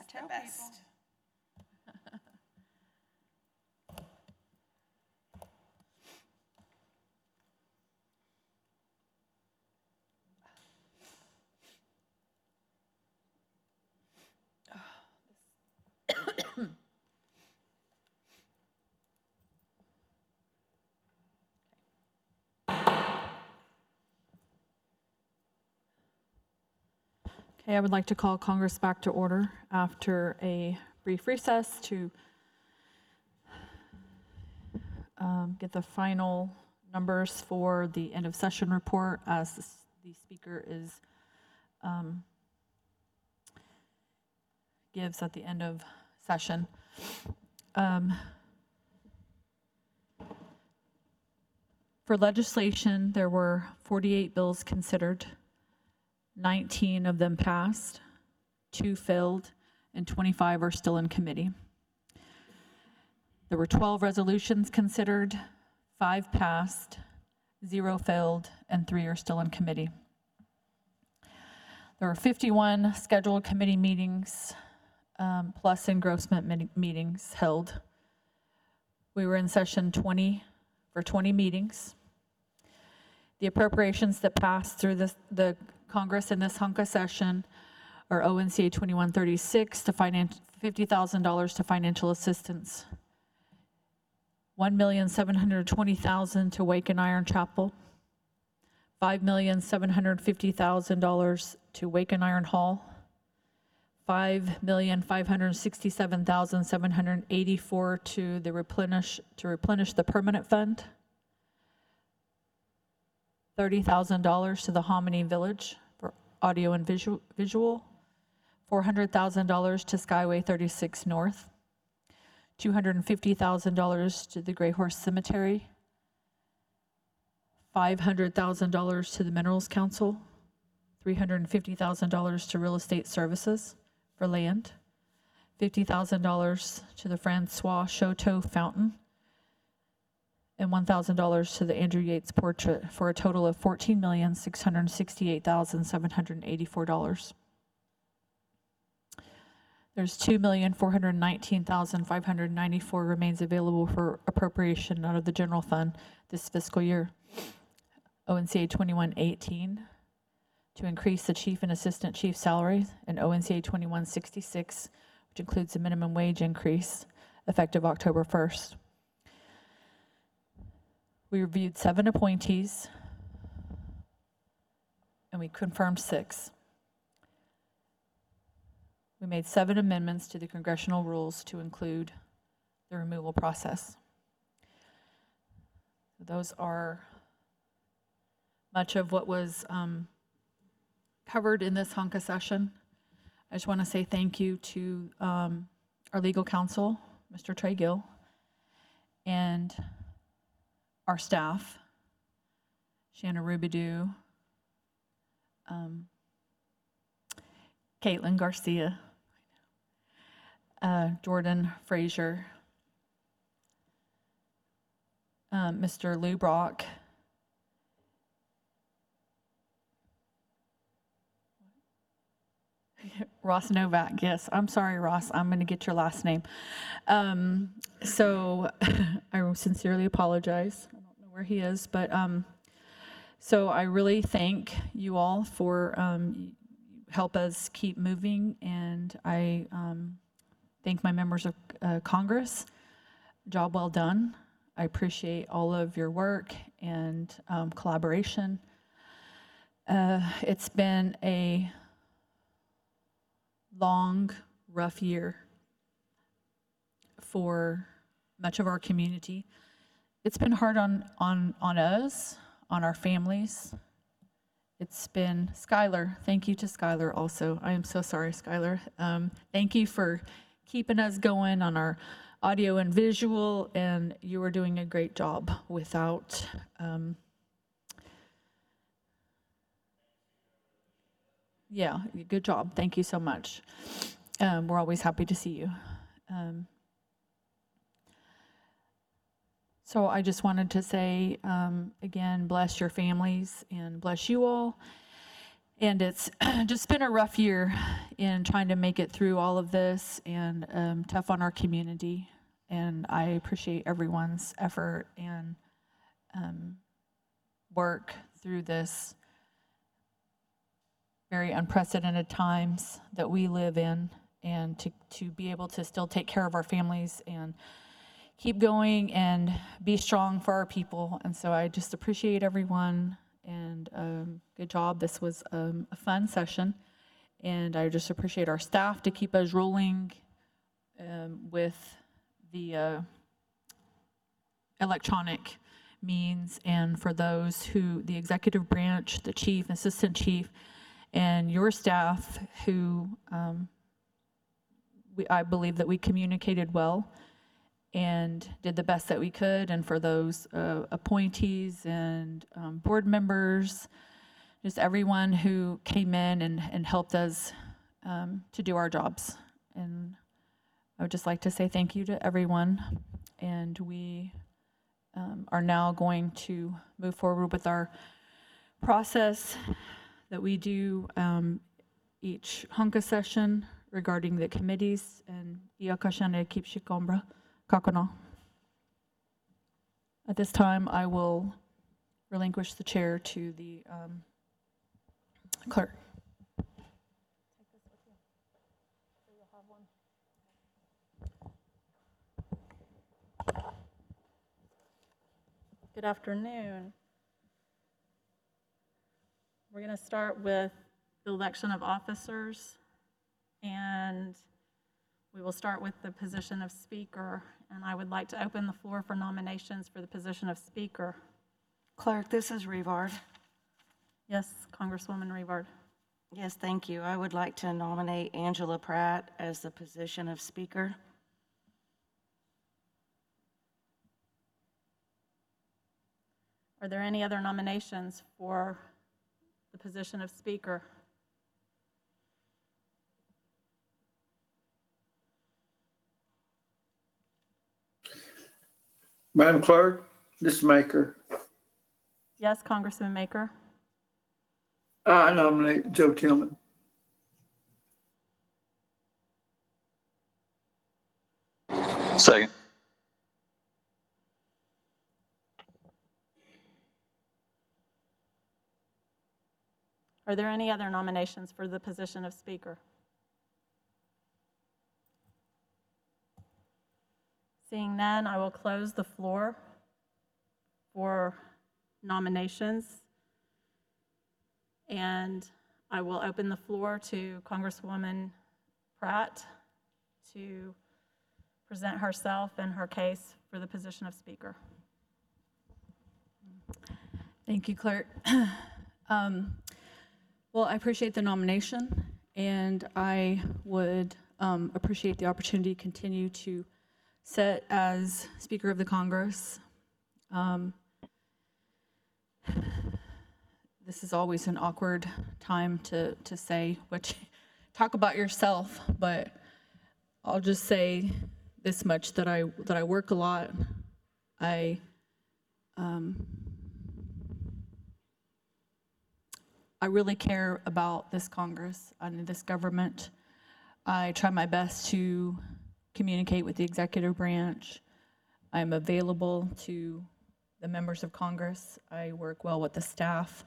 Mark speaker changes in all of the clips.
Speaker 1: Tell
Speaker 2: at best.
Speaker 3: Okay, I would like to call Congress back to order after a brief recess to get the final numbers for the end of session report as the speaker is gives at the end of session. For legislation, there were 48 bills considered. 19 of them passed, 2 failed, and 25 are still in committee. There were 12 resolutions considered, 5 passed, 0 failed, and 3 are still in committee. There were 51 scheduled committee meetings, plus engrossment meetings held. We were in session 20 for 20 meetings. The appropriations that passed through the Congress in this HUNCA session are ONCA 2136 to $50,000 to financial assistance, $1,720,000 to Wake and Iron Chapel, $5,750,000 to Wake and Iron Hall, $5,567,784 to replenish the permanent fund, $30,000 to the Hominy Village for audio and visual, $400,000 to Skyway 36 North, $250,000 to the Gray Horse Cemetery, $500,000 to the Minerals Council, $350,000 to Real Estate Services for land, $50,000 to the Francois Choteau Fountain, and $1,000 to the Andrew Yates Portrait for a total of $14,668,784. There's $2,419,594 remains available for appropriation out of the general fund this fiscal year. ONCA 2118 to increase the chief and assistant chief salaries, and ONCA 2166, which includes the minimum wage increase effective October 1st. We reviewed 7 appointees, and we confirmed 6. We made 7 amendments to the congressional rules to include the removal process. Those are much of what was covered in this HUNCA session. I just want to say thank you to our legal counsel, Mr. Trey Gill, and our staff, Shanna Rubidoux, Caitlin Garcia, Jordan Frazier, Mr. Lou Brock, Ross Novak. Yes, I'm sorry, Ross. I'm going to get your last name. So I sincerely apologize. I don't know where he is, but so I really thank you all for help us keep moving, and I thank my members of Congress. Job well done. I appreciate all of your work and collaboration. It's been a long, rough year for much of our community. It's been hard on us, on our families. It's been Skylar. Thank you to Skylar also. I am so sorry, Skylar. Thank you for keeping us going on our audio and visual, and you are doing a great job without yeah, good job. Thank you so much. We're always happy to see you. So I just wanted to say, again, bless your families and bless you all. And it's just been a rough year in trying to make it through all of this, and tough on our community. And I appreciate everyone's effort and work through this very unprecedented times that we live in, and to be able to still take care of our families and keep going and be strong for our people. And so I just appreciate everyone, and good job. This was a fun session, and I just appreciate our staff to keep us rolling with the electronic means, and for those who, the executive branch, the chief, assistant chief, and your staff who I believe that we communicated well and did the best that we could. And for those appointees and board members, just everyone who came in and helped us to do our jobs. And I would just like to say thank you to everyone. And we are now going to move forward with our process that we do each Hunka session regarding the committees. And Iakashane Kipshikombra Kakana. At this time, I will relinquish the chair to the clerk.
Speaker 1: Good afternoon. We're going to start with the election of officers, and we will start with the position of speaker. And I would like to open the floor for nominations for the position of speaker.
Speaker 2: Clerk, this is Revard.
Speaker 1: Yes, Congresswoman Revard.
Speaker 2: Yes, thank you. I would like to nominate Angela Pratt as the position of speaker.
Speaker 1: Are there any other nominations for the position of speaker?
Speaker 4: Madam Clerk, this is Maker.
Speaker 1: Yes, Congressman Maker.
Speaker 4: I nominate Joe Tillman.
Speaker 5: Second.
Speaker 1: Are there any other nominations for the position of speaker? Seeing none, I will close the floor for nominations. And I will open the floor to Congresswoman Pratt to present herself and her case for the position of speaker.
Speaker 3: Thank you, Clerk. Well, I appreciate the nomination, and I would appreciate the opportunity to continue to sit as Speaker of the Congress. This is always an awkward time to say what talk about yourself, but I'll just say this much, that I work a lot. I really care about this Congress and this government. I try my best to communicate with the executive branch. I'm available to the members of Congress. I work well with the staff.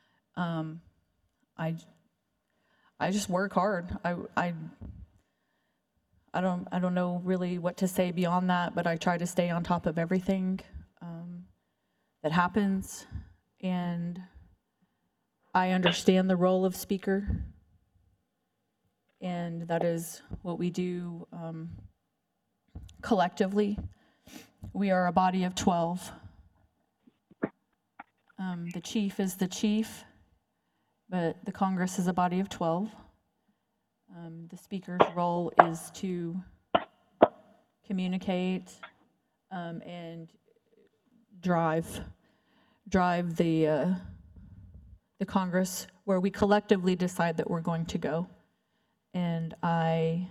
Speaker 3: I just work hard. I don't know really what to say beyond that, but I try to stay on top of everything that happens, and I understand the role of speaker, and that is what we do collectively. We are a body of 12. The chief is the chief, but the Congress is a body of 12. The speaker's role is to communicate and drive the Congress where we collectively decide that we're going to go. And I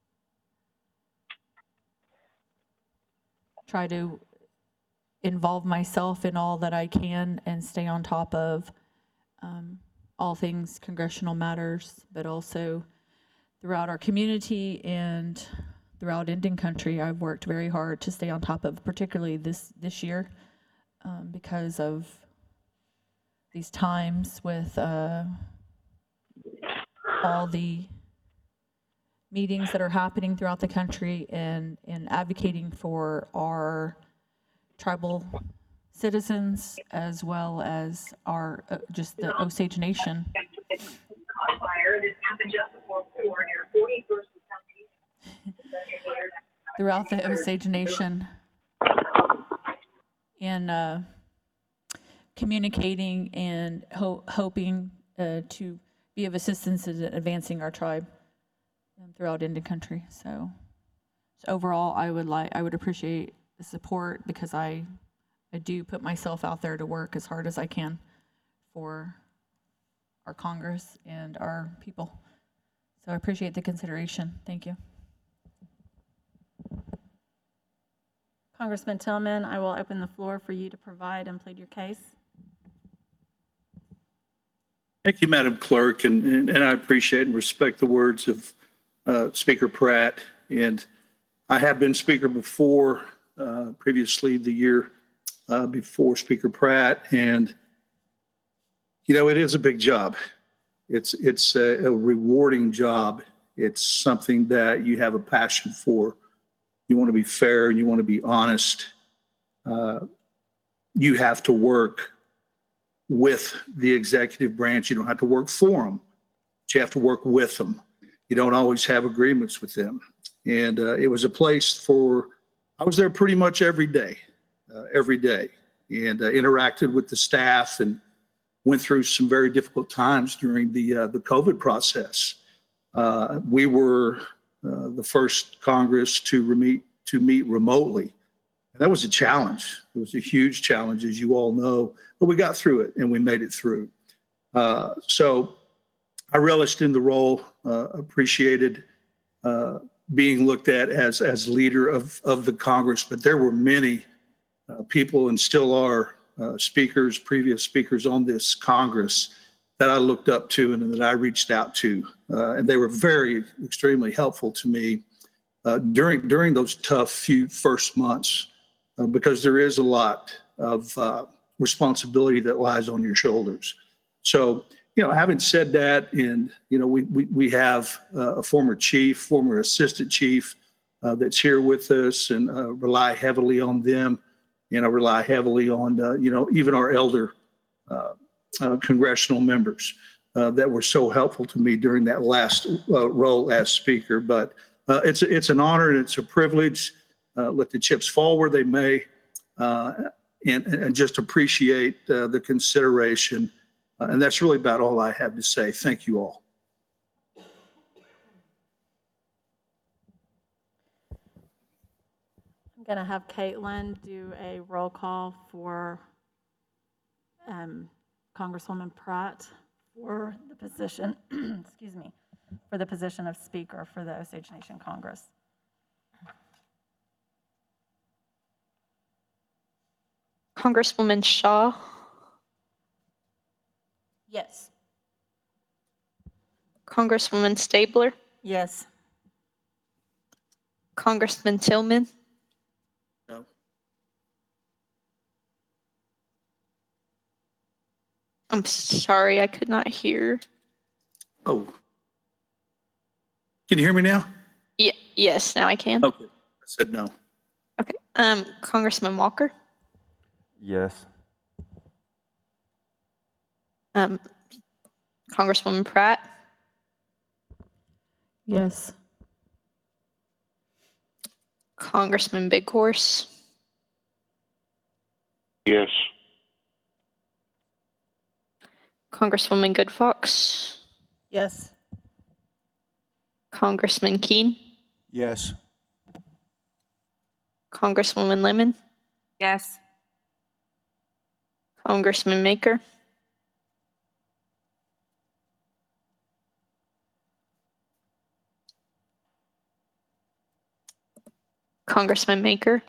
Speaker 3: try to involve myself in all that I can and stay on top of all things congressional matters, but also throughout our community and throughout Indian country. I've worked very hard to stay on top of, particularly this year, because of these times with all the meetings that are happening throughout the country and advocating for our tribal citizens as well as our just the Osage Nation. Throughout the Osage Nation in communicating and hoping to be of assistance in advancing our tribe throughout Indian country. So overall, I would appreciate the support because I do put myself out there to work as hard as I can for our Congress and our people. So I appreciate the consideration. Thank you.
Speaker 1: Congressman Tillman, I will open the floor for you to provide and plead your case.
Speaker 4: Thank you, Madam Clerk, and I appreciate and respect the words of Speaker Pratt. And I have been Speaker before, previously the year before Speaker Pratt, and you know, it is a big job. It's a rewarding job. It's something that you have a passion for. You want to be fair and you want to be honest. You have to work with the executive branch. You don't have to work for them, but you have to work with them. You don't always have agreements with them. And it was a place I was there pretty much every day, and interacted with the staff and went through some very difficult times during the COVID process. We were the first Congress to meet remotely. That was a challenge. It was a huge challenge, as you all know, but we got through it and we made it through. So I relished in the role, appreciated being looked at as leader of the Congress, but there were many people and still are previous speakers on this Congress that I looked up to and that I reached out to. And they were extremely helpful to me during those tough few first months, because there is a lot of responsibility that lies on your shoulders. So, you know, having said that, and, you know, we have a former assistant chief that's here with us, and rely heavily on them. And I rely heavily on, you know, even our elder congressional members that were so helpful to me during that last role as Speaker. But it's an honor and it's a privilege. Let the chips fall where they may, and just appreciate the consideration. And that's really about all I have to say. Thank you all.
Speaker 1: I'm going to have Caitlin do a roll call for Congresswoman Pratt for the position, excuse me, for the position of Speaker for the Osage Nation Congress.
Speaker 6: Congresswoman Shaw,
Speaker 1: Yes.
Speaker 6: Congresswoman Stabler,
Speaker 1: Yes.
Speaker 6: Congressman Tillman,
Speaker 4: No.
Speaker 6: I'm sorry, I could not hear.
Speaker 4: Oh, can you hear me now?
Speaker 6: Yes, now I can.
Speaker 4: Okay, I said no.
Speaker 6: Okay. Congressman Walker,
Speaker 5: Yes.
Speaker 6: Congresswoman Pratt,
Speaker 3: Yes.
Speaker 6: Congressman Big Horse,
Speaker 5: Yes.
Speaker 6: Congresswoman Good Fox,
Speaker 1: Yes.
Speaker 6: Congressman Keene,
Speaker 5: Yes.
Speaker 6: Congresswoman Lemon,
Speaker 1: Yes.
Speaker 6: Congressman Maker, Congressman Maker,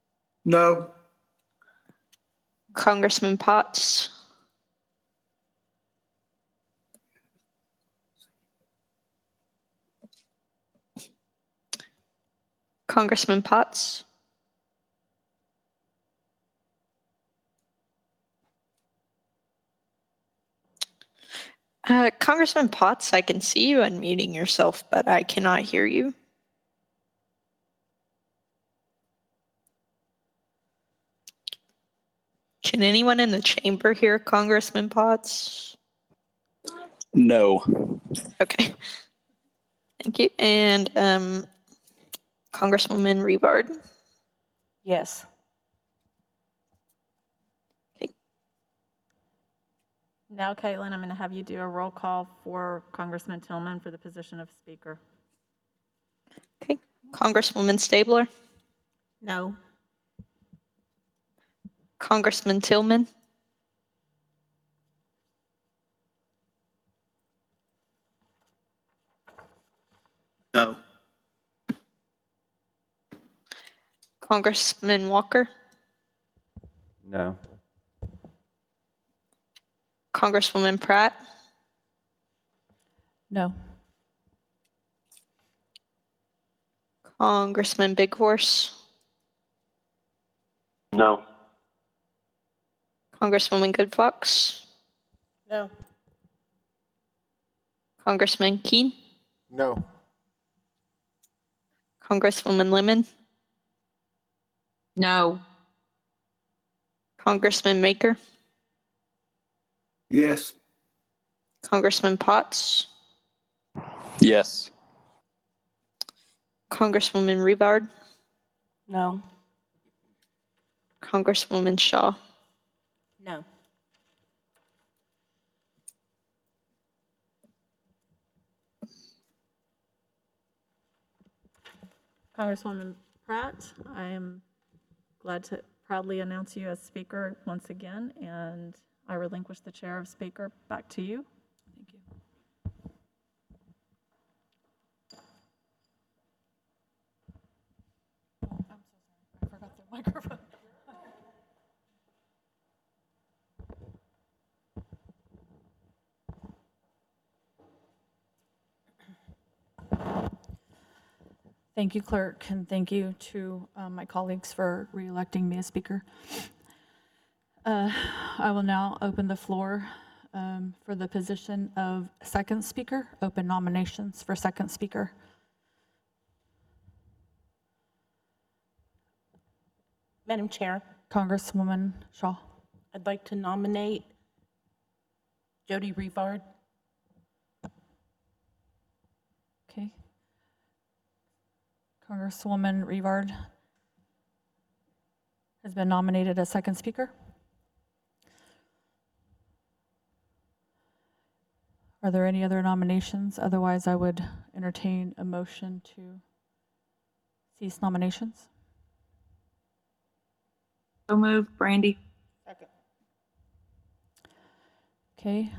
Speaker 4: No.
Speaker 6: Congressman Potts, Congressman Potts, Congressman Potts, I can see you unmuting yourself, but I cannot hear you. Can anyone in the chamber hear Congressman Potts?
Speaker 7: No.
Speaker 6: Okay. Thank you. And Congresswoman Revard.
Speaker 2: Yes.
Speaker 1: Now, Caitlin, I'm going to have you do a roll call for Congressman Tillman for the position of Speaker.
Speaker 6: Okay. Congresswoman Stabler,
Speaker 1: No.
Speaker 6: Congressman Tillman,
Speaker 4: No.
Speaker 6: Congressman Walker,
Speaker 5: No.
Speaker 6: Congresswoman Pratt,
Speaker 3: No.
Speaker 6: Congressman Big Horse,
Speaker 7: No.
Speaker 6: Congresswoman Good Fox,
Speaker 1: No.
Speaker 6: Congressman Keen,
Speaker 5: No.
Speaker 6: Congresswoman Lemon,
Speaker 1: No.
Speaker 6: Congressman Maker,
Speaker 4: Yes.
Speaker 6: Congressman Potts,
Speaker 7: Yes.
Speaker 6: Congresswoman Revard,
Speaker 2: No.
Speaker 6: Congresswoman Shaw.
Speaker 1: No. Congresswoman Pratt, I am glad to proudly announce you as Speaker once again, and I relinquish the chair of Speaker back to you.
Speaker 3: Thank you. Oh, I'm so sorry. I forgot the microphone. Thank you, Clerk, and thank you to my colleagues for re-electing me as Speaker. I will now open the floor for the position of second Speaker. Open nominations for second Speaker.
Speaker 8: Madam Chair,
Speaker 3: Congresswoman Shaw.
Speaker 8: I'd like to nominate Jody Revard.
Speaker 3: Okay. Congresswoman Revard has been nominated as second Speaker. Are there any other nominations? Otherwise, I would entertain a motion to cease nominations.
Speaker 8: So moved, Brandy.
Speaker 3: Okay.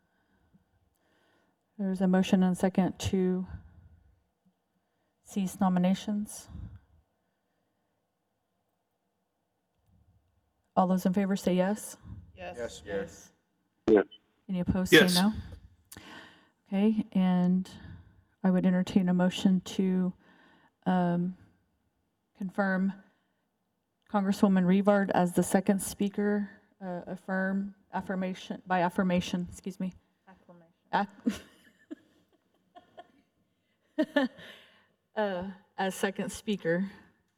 Speaker 3: There's a motion and a second to cease nominations. All those in favor say yes.
Speaker 5: Yes.
Speaker 3: Any opposed
Speaker 4: Yes.
Speaker 3: say no. Okay, and I would entertain a motion to confirm Congresswoman Revard as the second speaker, affirmation, excuse me. As second speaker.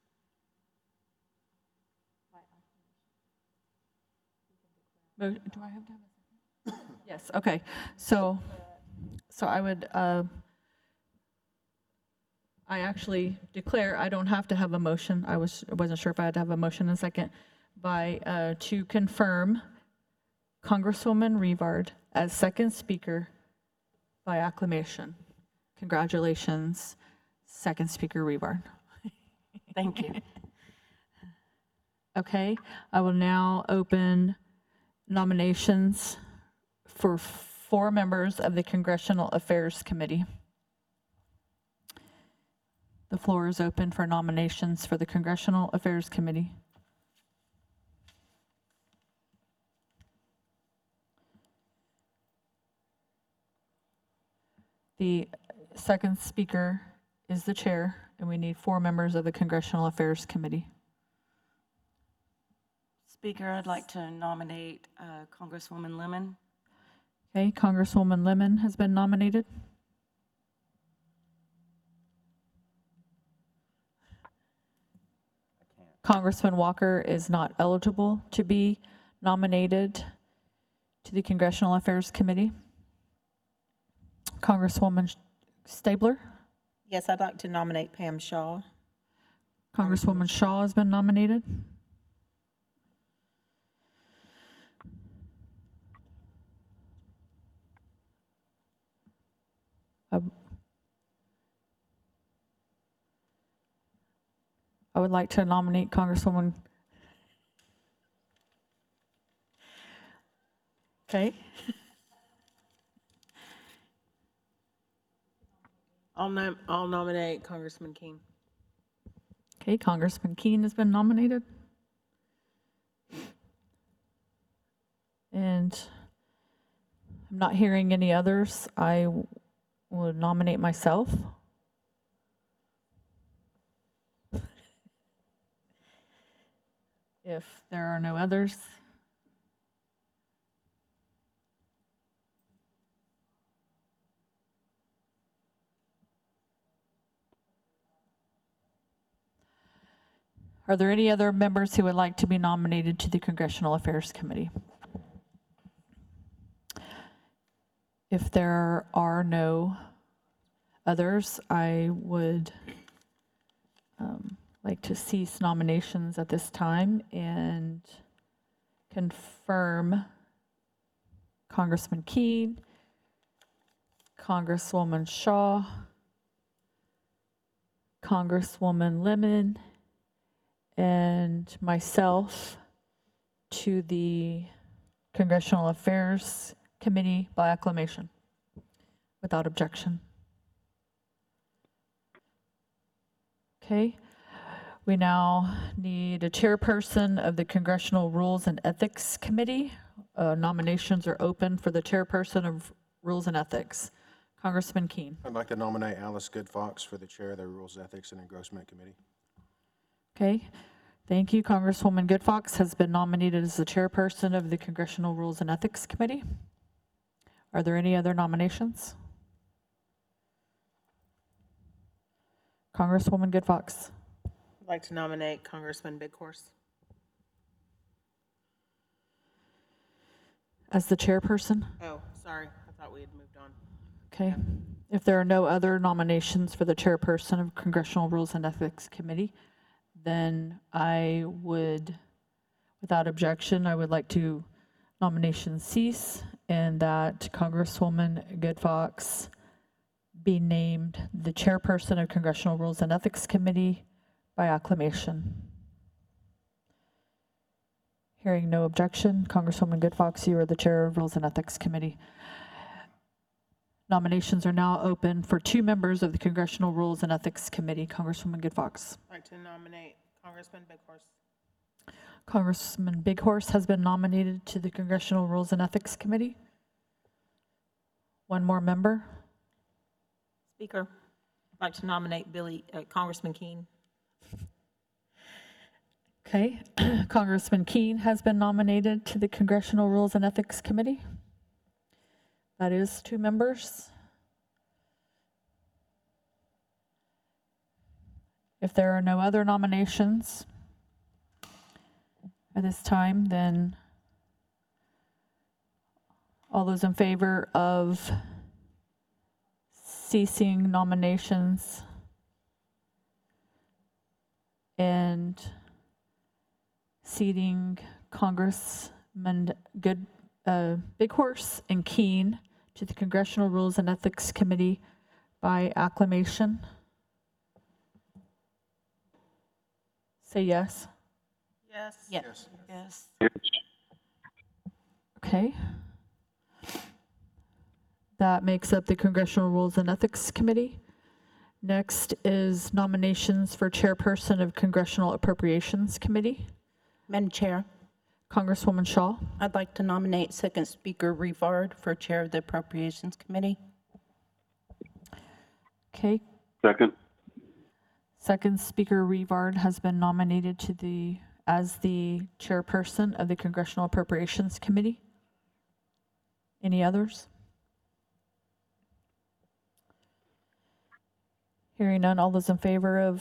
Speaker 3: Do I have to have a second? Yes, okay. So I would, I actually declare I don't have to have a motion. I wasn't sure if I had to have a motion in a second to confirm Congresswoman Revard as second speaker by acclamation. Congratulations, second speaker Revard.
Speaker 2: Thank you.
Speaker 3: Okay, I will now open nominations for 4 members of the Congressional Affairs Committee. The floor is open for nominations for the Congressional Affairs Committee. The second speaker is the chair, and we need 4 members of the Congressional Affairs Committee.
Speaker 2: Speaker, I'd like to nominate Congresswoman Lemon.
Speaker 3: Okay, Congresswoman Lemon has been nominated. Congressman Walker is not eligible to be nominated to the Congressional Affairs Committee. Congresswoman Stabler.
Speaker 8: Yes, I'd like to nominate Pam Shaw.
Speaker 3: Congresswoman Shaw has been nominated. I would like to nominate Congresswoman. Okay,
Speaker 8: I'll nominate Congressman King.
Speaker 3: okay, Congressman Keene has been nominated. And I'm not hearing any others. I would nominate myself. If there are no others. Are there any other members who would like to be nominated to the Congressional Affairs Committee? If there are no others, I would like to cease nominations at this time and confirm Congressman Keene, Congresswoman Shaw, Congresswoman Lemon, and myself to the Congressional Affairs Committee by acclamation, without objection. Okay, we now need a chairperson of the Congressional Rules and Ethics Committee. Nominations are open for the chairperson of Rules and Ethics. Congressman Keene.
Speaker 5: I'd like to nominate Alice Good Fox for the chair of the Rules, Ethics, and Engrossment Committee.
Speaker 3: Okay, thank you. Congresswoman Good Fox has been nominated as the chairperson of the Congressional Rules and Ethics Committee. Are there any other nominations? Congresswoman Good Fox.
Speaker 8: I'd like to nominate Congressman Big Horse.
Speaker 3: As the chairperson?
Speaker 8: Oh, sorry. I thought we had moved on.
Speaker 3: Okay. If there are no other nominations for the chairperson of Congressional Rules and Ethics Committee, then I would, without objection, I would like to nominations cease and that Congresswoman Good Fox be named the chairperson of Congressional Rules and Ethics Committee by acclamation. Hearing no objection, Congresswoman Good Fox, you are the chair of Rules and Ethics Committee. Nominations are now open for 2 members of the Congressional Rules and Ethics Committee. Congresswoman Good Fox.
Speaker 8: I'd like to nominate Congressman Big Horse.
Speaker 3: Congressman Big Horse has been nominated to the Congressional Rules and Ethics Committee. 1 more member.
Speaker 8: Speaker, I'd like to nominate Congressman King.
Speaker 3: Okay, Congressman Keene has been nominated to the Congressional Rules and Ethics Committee. That is 2 members. If there are no other nominations at this time, then all those in favor of ceasing nominations and seating Congressman Big Horse and Keene to the Congressional Rules and Ethics Committee by acclamation. Say yes.
Speaker 8: Yes.
Speaker 2: Yes. Yes.
Speaker 3: Okay. That makes up the Congressional Rules and Ethics Committee. Next is nominations for chairperson of Congressional Appropriations Committee.
Speaker 8: Madam Chair,
Speaker 3: Congresswoman Shaw.
Speaker 8: I'd like to nominate Second Speaker Rivard for Chair of the Appropriations Committee.
Speaker 3: Okay.
Speaker 7: Second.
Speaker 3: Second Speaker Revard has been nominated as the chairperson of the Congressional Appropriations Committee. Any others? Hearing none, all those in favor of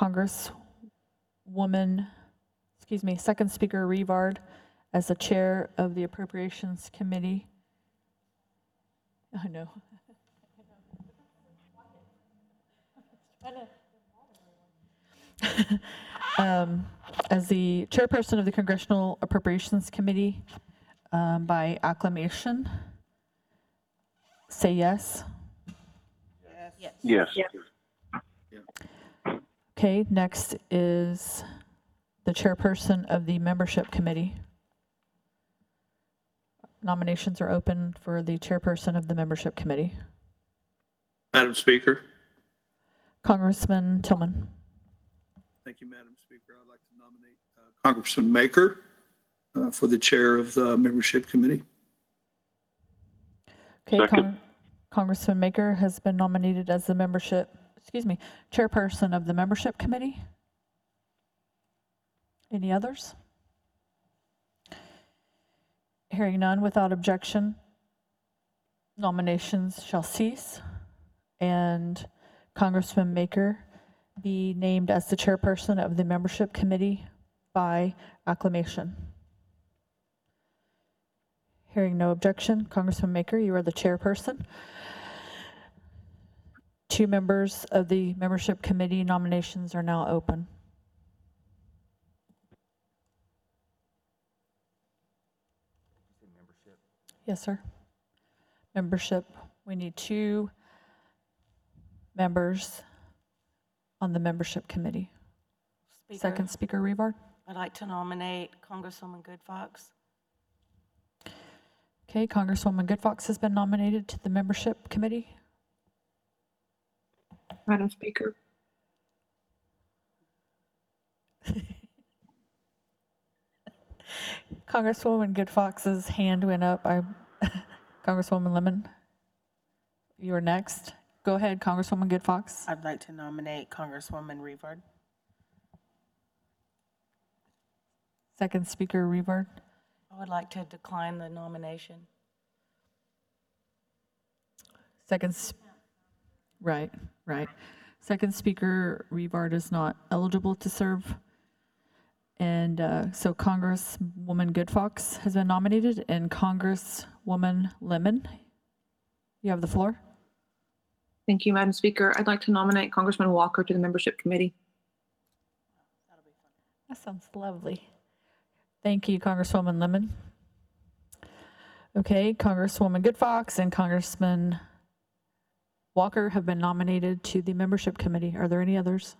Speaker 3: Second Speaker Revard as the chair of the Appropriations Committee. I know. As the chairperson of the Congressional Appropriations Committee, by acclamation, say yes.
Speaker 7: Yes.
Speaker 3: Okay, next is the chairperson of the Membership Committee. Nominations are open for the chairperson of the Membership Committee.
Speaker 4: Madam Speaker.
Speaker 3: Congressman Tillman.
Speaker 4: Thank you, Madam Speaker. I'd like to nominate Congressman Maker for the chair of the membership committee.
Speaker 3: Okay,
Speaker 7: Second.
Speaker 3: Congressman Maker has been nominated as the chairperson of the Membership Committee. Any others? Hearing none, without objection, nominations shall cease, and Congressman Maker be named as the chairperson of the Membership Committee by acclamation. Hearing no objection, Congressman Maker, you are the chairperson. 2 members of the Membership Committee nominations are now open. Yes, sir. Membership, we need 2 members on the Membership Committee.
Speaker 2: Speaker,
Speaker 3: Second Speaker Revard.
Speaker 2: I'd like to nominate Congresswoman Good Fox.
Speaker 3: Okay, Congresswoman Good Fox has been nominated to the Membership Committee.
Speaker 9: Madam Speaker.
Speaker 3: Congresswoman Good Fox's hand went up. Congresswoman Lemon, you are next. Go ahead, Congresswoman Good Fox.
Speaker 10: I'd like to nominate Congresswoman Revard.
Speaker 3: Second Speaker Revard.
Speaker 2: I would like to decline the nomination.
Speaker 3: Right. Second Speaker Revard is not eligible to serve. And so Congresswoman Good Fox has been nominated, and Congresswoman Lemon, you have the floor.
Speaker 9: Thank you, Madam Speaker. I'd like to nominate Congressman Walker to the membership committee.
Speaker 3: That sounds lovely. Thank you, Congresswoman Lemon. Okay, Congresswoman Good Fox and Congressman Walker have been nominated to the membership committee. Are there any others?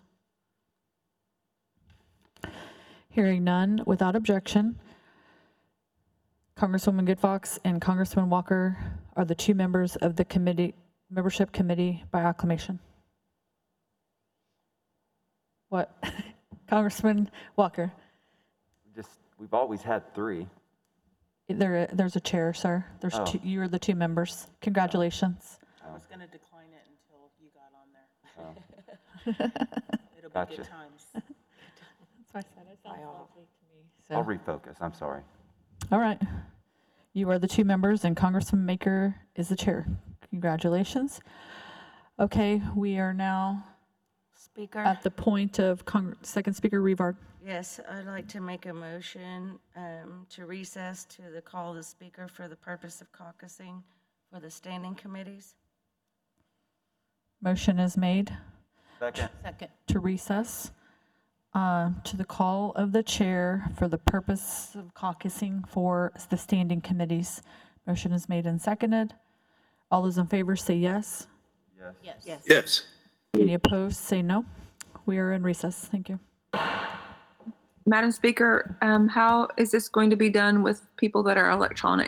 Speaker 3: Hearing none, without objection, Congresswoman Good Fox and Congressman Walker are the 2 members of the membership committee by acclamation. What? Congressman Walker?
Speaker 11: We've always had 3.
Speaker 3: There's a chair, sir. There's 2. You are the 2 members. Congratulations.
Speaker 10: I was going to decline it until you got on there. It'll be
Speaker 11: Gotcha.
Speaker 10: good times.
Speaker 3: That's why I said it sounds lovely to me.
Speaker 11: I'll refocus, I'm sorry.
Speaker 3: All right. You are the 2 members, and Congressman Maker is the chair. Congratulations. Okay, we are now
Speaker 2: Speaker?
Speaker 3: at the point of Second Speaker Revard.
Speaker 2: Yes, I'd like to make a motion to recess to the call of the speaker for the purpose of caucusing for the standing committees.
Speaker 3: Motion is made
Speaker 11: Second.
Speaker 3: to recess to the call of the chair for the purpose of caucusing for the standing committees. Motion is made and seconded. All those in favor say yes.
Speaker 10: Yes.
Speaker 4: Yes.
Speaker 3: Any opposed, say no. We are in recess. Thank you.
Speaker 9: Madam Speaker, how is this going to be done with people that are electronic?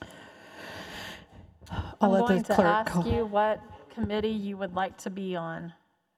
Speaker 3: I'll
Speaker 1: I'm
Speaker 3: let
Speaker 1: going
Speaker 3: the
Speaker 1: to
Speaker 3: clerk
Speaker 1: ask
Speaker 3: call.
Speaker 1: you what committee you would like to be on.